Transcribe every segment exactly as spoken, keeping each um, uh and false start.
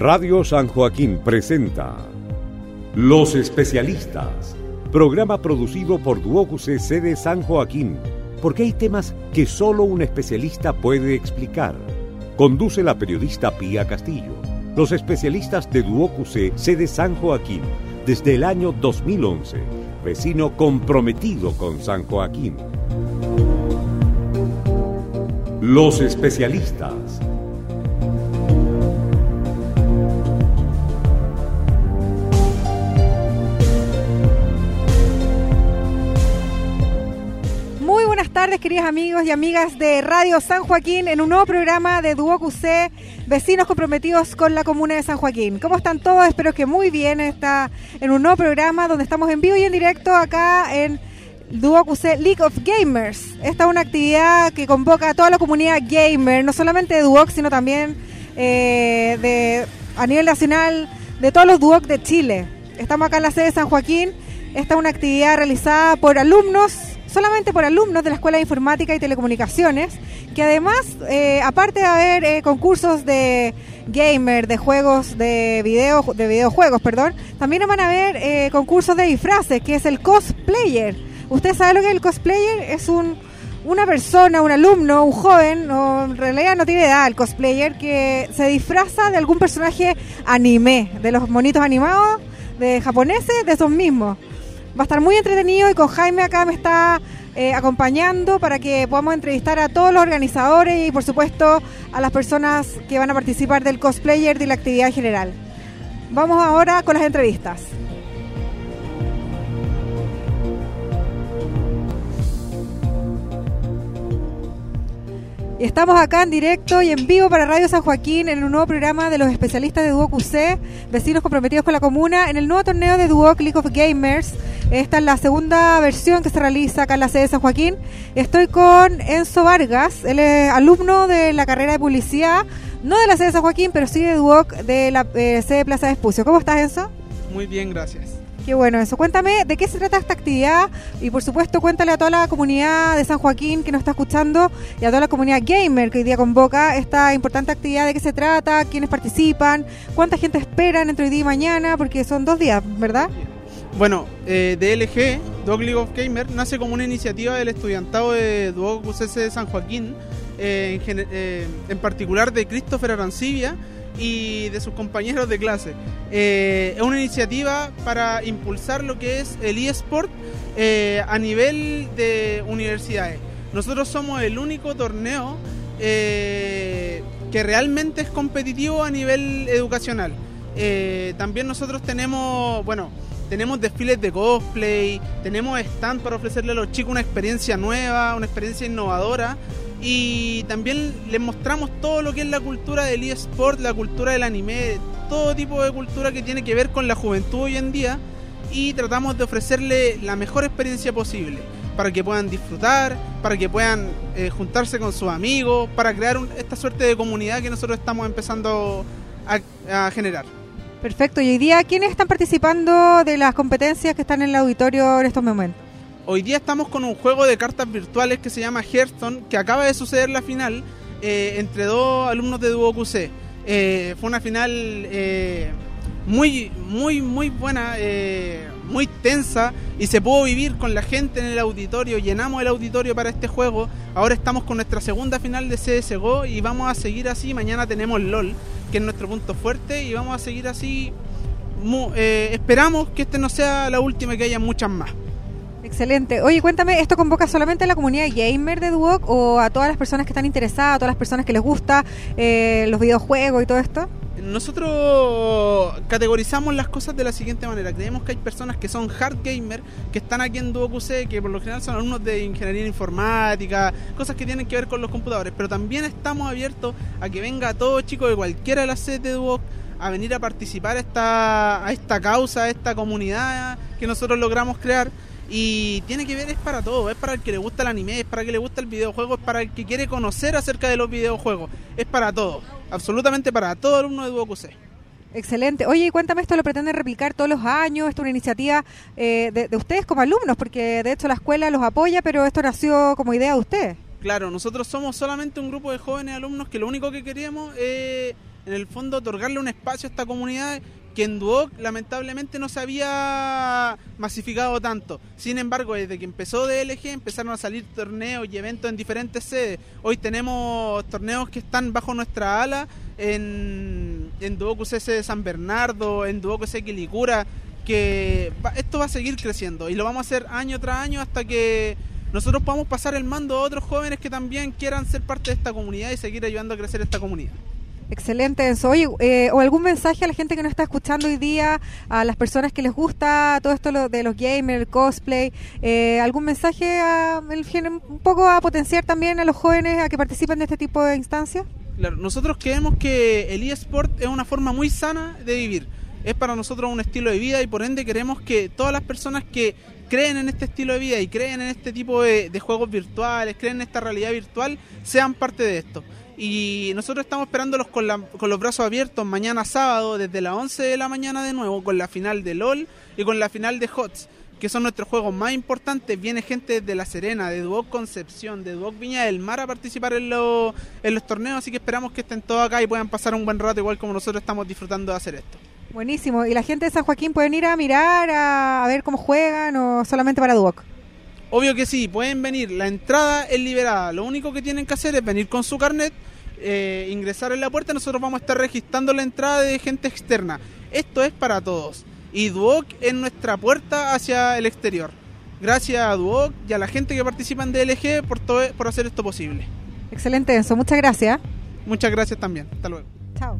Radio San Joaquín presenta Los Especialistas, programa producido por Duoc U C sede San Joaquín, porque hay temas que solo un especialista puede explicar. Conduce la periodista Pía Castillo. Los especialistas de Duoc U C sede San Joaquín, desde el año dos mil once, vecino comprometido con San Joaquín. Los Especialistas. Muy buenas tardes, queridos amigos y amigas de Radio San Joaquín, en un nuevo programa de Duoc U C, vecinos comprometidos con la comuna de San Joaquín. ¿Cómo están todos? Espero que muy bien. Está en un nuevo programa donde estamos en vivo y en directo acá en Duoc U C League of Gamers. Esta es una actividad que convoca a toda la comunidad gamer, no solamente de Duoc, sino también eh, de a nivel nacional, de todos los Duoc de Chile. Estamos acá en la sede de San Joaquín. Esta es una actividad realizada por alumnos, solamente por alumnos de la Escuela de Informática y Telecomunicaciones, que además, eh, aparte de haber eh, concursos de gamer, de juegos, de video, de videojuegos, perdón, también van a haber eh, concursos de disfraces, que es el cosplayer. ¿Usted sabe lo que es el cosplayer? Es un una persona, un alumno, un joven, o en realidad no tiene edad el cosplayer, que se disfraza de algún personaje anime, de los monitos animados, de japoneses, de esos mismos. Va a estar muy entretenido y con Jaime acá me está eh, acompañando para que podamos entrevistar a todos los organizadores y por supuesto a las personas que van a participar del cosplayer de la actividad en general. Vamos ahora con las entrevistas. Estamos acá en directo y en vivo para Radio San Joaquín en un nuevo programa de los especialistas de Duoc U C, vecinos comprometidos con la comuna, en el nuevo torneo de Duoc League of Gamers. Esta es la segunda versión que se realiza acá en la sede de San Joaquín. Estoy con Enzo Vargas, él es alumno de la carrera de publicidad, no de la sede de San Joaquín, pero sí de Duoc de la eh, sede de Plaza de Espucio. ¿Cómo estás, Enzo? Muy bien, gracias. Qué bueno eso. Cuéntame de qué se trata esta actividad y por supuesto cuéntale a toda la comunidad de San Joaquín que nos está escuchando y a toda la comunidad gamer que hoy día convoca esta importante actividad, de qué se trata, quiénes participan, cuánta gente esperan entre hoy día y mañana, porque son dos días, ¿verdad? Bueno, eh, D L G, Duoc League of Gamers, nace como una iniciativa del estudiantado de Duoc U C de San Joaquín, eh, en, eh, en particular de Christopher Arancibia y de sus compañeros de clase. Eh, es una iniciativa para impulsar lo que es el eSport eh, a nivel de universidades. Nosotros somos el único torneo eh, que realmente es competitivo a nivel educacional. Eh, también nosotros tenemos, bueno, tenemos desfiles de cosplay, tenemos stand para ofrecerle a los chicos una experiencia nueva, una experiencia innovadora. Y también les mostramos todo lo que es la cultura del eSport, la cultura del anime, todo tipo de cultura que tiene que ver con la juventud hoy en día, y tratamos de ofrecerle la mejor experiencia posible para que puedan disfrutar, para que puedan eh, juntarse con sus amigos, para crear un, esta suerte de comunidad que nosotros estamos empezando a, a generar. Perfecto. Y hoy día, ¿quiénes están participando de las competencias que están en el auditorio en estos momentos? Hoy día estamos con un juego de cartas virtuales que se llama Hearthstone, que acaba de suceder la final eh, entre dos alumnos de Duoc U C. Eh, fue una final eh, muy, muy, muy buena, eh, muy tensa, y se pudo vivir con la gente en el auditorio. Llenamos el auditorio para este juego. Ahora estamos con nuestra segunda final de C S G O y vamos a seguir así. Mañana tenemos LOL, que es nuestro punto fuerte, y vamos a seguir así. Mu- eh, esperamos que este no sea la última y que haya muchas más. Excelente. Oye, cuéntame, ¿esto convoca solamente a la comunidad gamer de Duoc o a todas las personas que están interesadas, a todas las personas que les gusta eh, los videojuegos y todo esto? Nosotros categorizamos las cosas de la siguiente manera. Creemos que hay personas que son hard gamer, que están aquí en Duoc U C, que por lo general son alumnos de ingeniería informática, cosas que tienen que ver con los computadores, pero también estamos abiertos a que venga todo chico de cualquiera de las sedes de Duoc a venir a participar a esta, a esta causa, a esta comunidad que nosotros logramos crear. Y tiene que ver, es para todo, es para el que le gusta el anime, es para el que le gusta el videojuego, es para el que quiere conocer acerca de los videojuegos, es para todo, absolutamente para todo alumno de Duoc U C. Excelente. Oye, cuéntame, ¿esto lo pretenden replicar todos los años? ¿Esto es una iniciativa eh, de, de ustedes como alumnos? Porque de hecho la escuela los apoya, pero esto nació como idea de ustedes. Claro, nosotros somos solamente un grupo de jóvenes alumnos que lo único que queríamos es en el fondo otorgarle un espacio a esta comunidad que en Duoc lamentablemente no se había masificado tanto. Sin embargo, desde que empezó D L G empezaron a salir torneos y eventos en diferentes sedes. Hoy tenemos torneos que están bajo nuestra ala en, en Duoc U C S de San Bernardo, en Duoc U C S Quilicura, que va, esto va a seguir creciendo y lo vamos a hacer año tras año hasta que nosotros podamos pasar el mando a otros jóvenes que también quieran ser parte de esta comunidad y seguir ayudando a crecer esta comunidad. Excelente, Enzo. Oye, eh, o algún mensaje a la gente que nos está escuchando hoy día, a las personas que les gusta todo esto lo, de los gamers, el cosplay, eh, algún mensaje a, el, un poco a potenciar también a los jóvenes a que participen de este tipo de instancias. Claro, nosotros creemos que el eSport es una forma muy sana de vivir. Es para nosotros un estilo de vida y por ende queremos que todas las personas que creen en este estilo de vida y creen en este tipo de, de juegos virtuales, creen en esta realidad virtual, sean parte de esto. Y nosotros estamos esperándolos con, la, con los brazos abiertos mañana sábado desde las once de la mañana de nuevo con la final de LOL y con la final de H O T S, que son nuestros juegos más importantes. Viene gente de La Serena, de Duoc Concepción, de Duoc Viña del Mar a participar en, lo, en los torneos, así que esperamos que estén todos acá y puedan pasar un buen rato igual como nosotros estamos disfrutando de hacer esto. Buenísimo. ¿Y la gente de San Joaquín pueden ir a mirar, a, a ver cómo juegan o solamente para Duoc? Obvio que sí, pueden venir. La entrada es liberada. Lo único que tienen que hacer es venir con su carnet, eh, ingresar en la puerta. Nosotros vamos a estar registrando la entrada de gente externa. Esto es para todos. Y Duoc es nuestra puerta hacia el exterior. Gracias a Duoc y a la gente que participa en D L G por, todo, por hacer esto posible. Excelente, Enzo. Muchas gracias. Muchas gracias también. Hasta luego. Chao.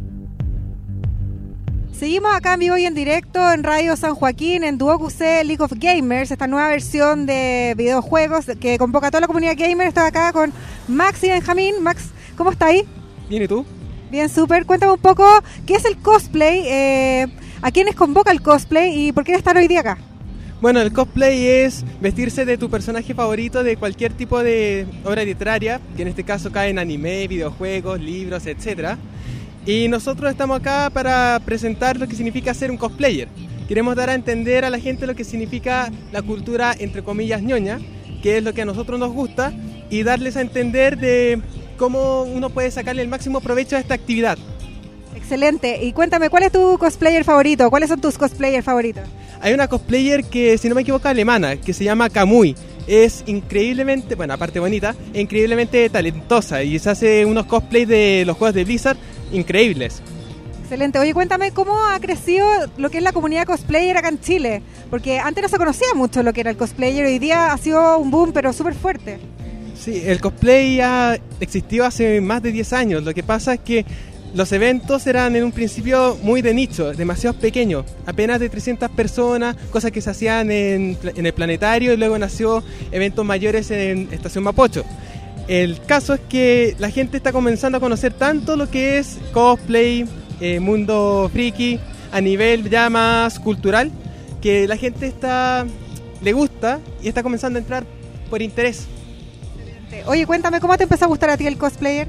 Seguimos acá en vivo y en directo en Radio San Joaquín, en Duoc U C League of Gamers, esta nueva versión de videojuegos que convoca a toda la comunidad gamer. Estoy acá con Max y Benjamín. Max, ¿cómo está ahí? Bien, ¿y tú? Bien, súper. Cuéntame un poco, ¿qué es el cosplay? Eh, ¿A quiénes convoca el cosplay y por qué estar hoy día acá? Bueno, el cosplay es vestirse de tu personaje favorito de cualquier tipo de obra literaria, que en este caso cae en anime, videojuegos, libros, etcétera. Y nosotros estamos acá para presentar lo que significa ser un cosplayer. Queremos dar a entender a la gente lo que significa la cultura, entre comillas, ñoña, que es lo que a nosotros nos gusta, y darles a entender de cómo uno puede sacarle el máximo provecho a esta actividad. Excelente. Y cuéntame, ¿cuál es tu cosplayer favorito? ¿Cuáles son tus cosplayers favoritos? Hay una cosplayer que, si no me equivoco, alemana, que se llama Kamui. Es increíblemente, bueno, aparte bonita, es increíblemente talentosa y se hace unos cosplays de los juegos de Blizzard increíbles. Excelente. Oye, cuéntame cómo ha crecido lo que es la comunidad cosplayer acá en Chile, porque antes no se conocía mucho lo que era el cosplayer, hoy día ha sido un boom pero súper fuerte. Sí, el cosplay ha existido hace más de diez años, lo que pasa es que los eventos eran en un principio muy de nicho, demasiado pequeños, apenas de trescientas personas, cosas que se hacían en, en el planetario y luego nació eventos mayores en Estación Mapocho. El caso es que la gente está comenzando a conocer tanto lo que es cosplay, eh, mundo friki, a nivel ya más cultural, que la gente está le gusta y está comenzando a entrar por interés. Oye, cuéntame, ¿cómo te empezó a gustar a ti el cosplayer?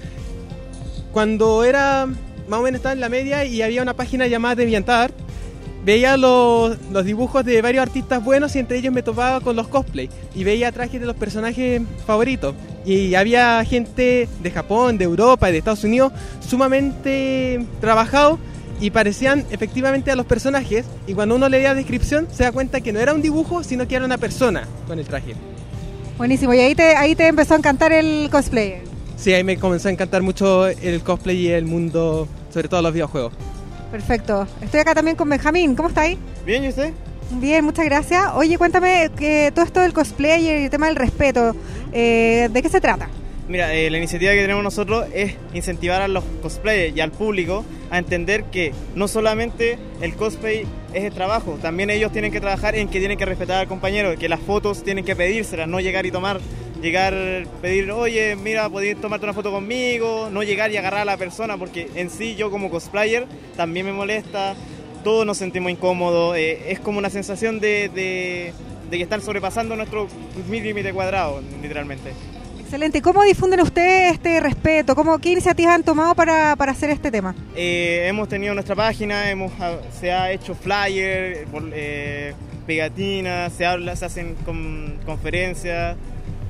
Cuando era, más o menos estaba en la media y había una página llamada DeviantArt, veía los, los dibujos de varios artistas buenos y entre ellos me topaba con los cosplay y veía trajes de los personajes favoritos. Y había gente de Japón, de Europa y de Estados Unidos sumamente trabajado y parecían efectivamente a los personajes, y cuando uno leía la descripción se da cuenta que no era un dibujo, sino que era una persona con el traje. Buenísimo, y ahí te, ahí te empezó a encantar el cosplayer. Sí, ahí me comenzó a encantar mucho el cosplay y el mundo, sobre todo los videojuegos. Perfecto. Estoy acá también con Benjamín. ¿Cómo está ahí? Bien, ¿y usted? Bien, muchas gracias. Oye, cuéntame que todo esto del cosplayer y el tema del respeto, eh, ¿de qué se trata? Mira, eh, la iniciativa que tenemos nosotros es incentivar a los cosplayers y al público a entender que no solamente el cosplay es el trabajo, también ellos tienen que trabajar en que tienen que respetar al compañero, que las fotos tienen que pedírselas, no llegar y tomar, llegar, pedir, oye, mira, podéis tomarte una foto conmigo, no llegar y agarrar a la persona, porque en sí yo como cosplayer también me molesta, todos nos sentimos incómodos, eh, es como una sensación de, de, de que están sobrepasando nuestro límite cuadrado, literalmente. Excelente. ¿Y cómo difunden ustedes este respeto? ¿Cómo, ¿Qué iniciativas han tomado para, para hacer este tema? Eh, hemos tenido nuestra página, hemos, se ha hecho flyer, eh, pegatinas, se habla, se hacen con, conferencias,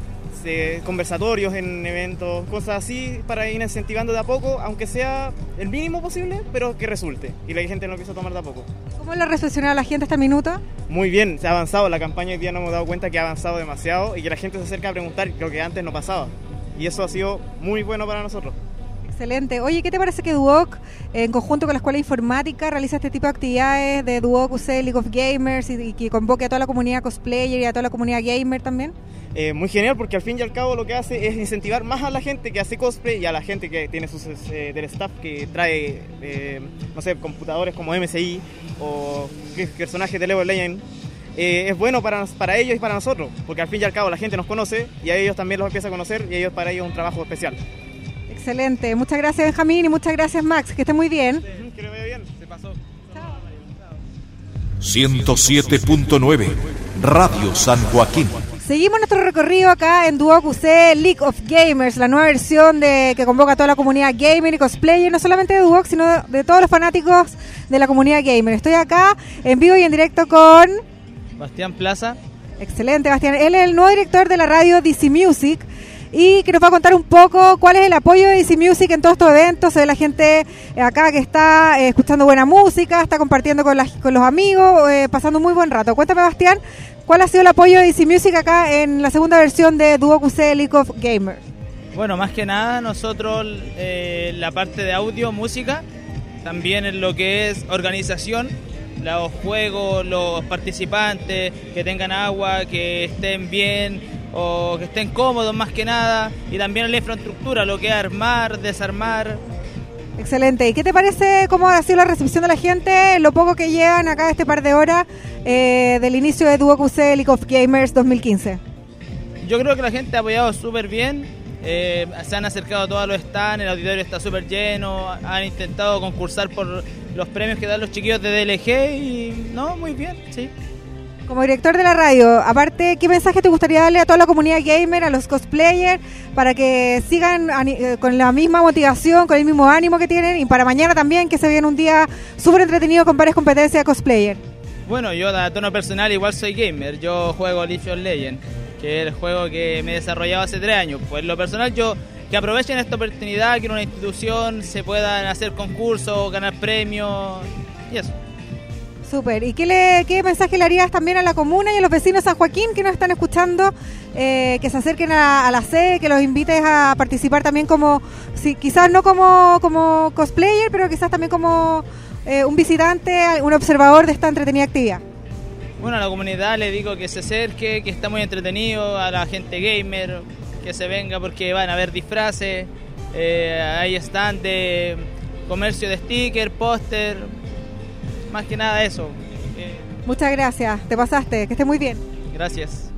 eh, conversatorios en eventos, cosas así, para ir incentivando de a poco, aunque sea el mínimo posible, pero que resulte y la gente lo empieza a tomar de a poco. ¿Cómo lo ha recepcionado la gente hasta minuto? Muy bien, se ha avanzado, la campaña hoy día nos hemos dado cuenta que ha avanzado demasiado y que la gente se acerca a preguntar lo que antes no pasaba, y eso ha sido muy bueno para nosotros. Excelente. Oye, ¿qué te parece que Duoc, en conjunto con la Escuela de Informática, realiza este tipo de actividades de Duoc U C League of Gamers y, y que convoque a toda la comunidad cosplayer y a toda la comunidad gamer también? Eh, muy genial, porque al fin y al cabo lo que hace es incentivar más a la gente que hace cosplay y a la gente que tiene sus eh, del staff que trae, eh, no sé, computadores como M S I o personajes de League of Legends. Eh, es bueno para, para ellos y para nosotros, porque al fin y al cabo la gente nos conoce y a ellos también los empieza a conocer y ellos para ellos es un trabajo especial. Excelente, muchas gracias Benjamín y muchas gracias Max, que esté muy bien. Sí, que le vaya bien, se pasó. ciento siete punto nueve Radio San Joaquín. Seguimos nuestro recorrido acá en Duoc U C League of Gamers, la nueva versión de que convoca a toda la comunidad gamer y cosplayer, no solamente de Duoc, sino de, de todos los fanáticos de la comunidad gamer. Estoy acá en vivo y en directo con Bastián Plaza. Excelente, Bastián. Él es el nuevo director de la radio D C Music y que nos va a contar un poco cuál es el apoyo de D C Music en todos estos eventos. Se ve la gente acá que está eh, escuchando buena música, está compartiendo con, las, con los amigos, eh, pasando un muy buen rato. Cuéntame, Bastián, ¿cuál ha sido el apoyo de D C Music acá en la segunda versión de Duoc U C League of Gamers? Bueno, más que nada nosotros eh, la parte de audio, música, también en lo que es organización, los juegos, los participantes, que tengan agua, que estén bien o que estén cómodos más que nada, y también la infraestructura, lo que es armar, desarmar. Excelente. ¿Y qué te parece cómo ha sido la recepción de la gente, lo poco que llegan acá este par de horas eh, del inicio de Duoc U C League of Gamers dos mil quince? Yo creo que la gente ha apoyado súper bien, eh, se han acercado a todos los stands, el auditorio está súper lleno, han intentado concursar por los premios que dan los chiquillos de D L G y no, muy bien, sí. Como director de la radio, aparte, ¿qué mensaje te gustaría darle a toda la comunidad gamer, a los cosplayers, para que sigan con la misma motivación, con el mismo ánimo que tienen, y para mañana también, que se viene un día súper entretenido con varias competencias de cosplayer? Bueno, yo a tono personal igual soy gamer, yo juego League of Legends, que es el juego que me he desarrollado hace tres años. Pues en lo personal yo, que aprovechen esta oportunidad, que en una institución se puedan hacer concursos, ganar premios y eso. Súper. ¿Y qué, le, qué mensaje le harías también a la comuna y a los vecinos de San Joaquín que nos están escuchando, eh, que se acerquen a, a la sede, que los invites a participar también como, si, quizás no como, como cosplayer, pero quizás también como eh, un visitante, un observador de esta entretenida actividad? Bueno, a la comunidad le digo que se acerque, que está muy entretenido, a la gente gamer, que se venga porque van a haber disfraces, eh, ahí están de comercio de sticker, póster, más que nada eso. Eh, Muchas gracias, te pasaste, que estés muy bien. Gracias.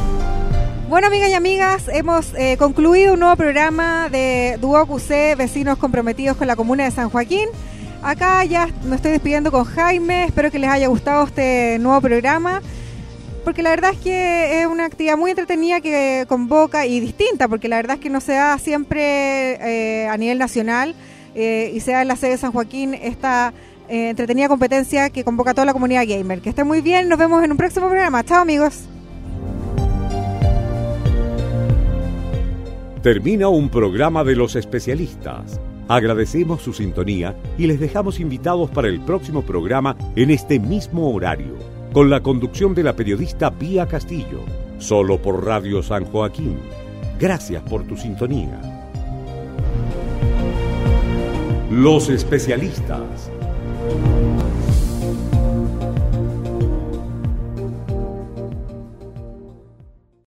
Bueno, amigas y amigas, hemos eh, concluido un nuevo programa de Duoc U C, vecinos comprometidos con la comuna de San Joaquín. Acá ya me estoy despidiendo con Jaime, espero que les haya gustado este nuevo programa, porque la verdad es que es una actividad muy entretenida que convoca y distinta, porque la verdad es que no se da siempre eh, a nivel nacional eh, y se da en la sede de San Joaquín esta eh, entretenida competencia que convoca a toda la comunidad gamer. Que estén muy bien, nos vemos en un próximo programa. Chao, amigos. Termina un programa de los especialistas. Agradecemos su sintonía y les dejamos invitados para el próximo programa en este mismo horario, con la conducción de la periodista Pía Castillo, solo por Radio San Joaquín. Gracias por tu sintonía. Los especialistas.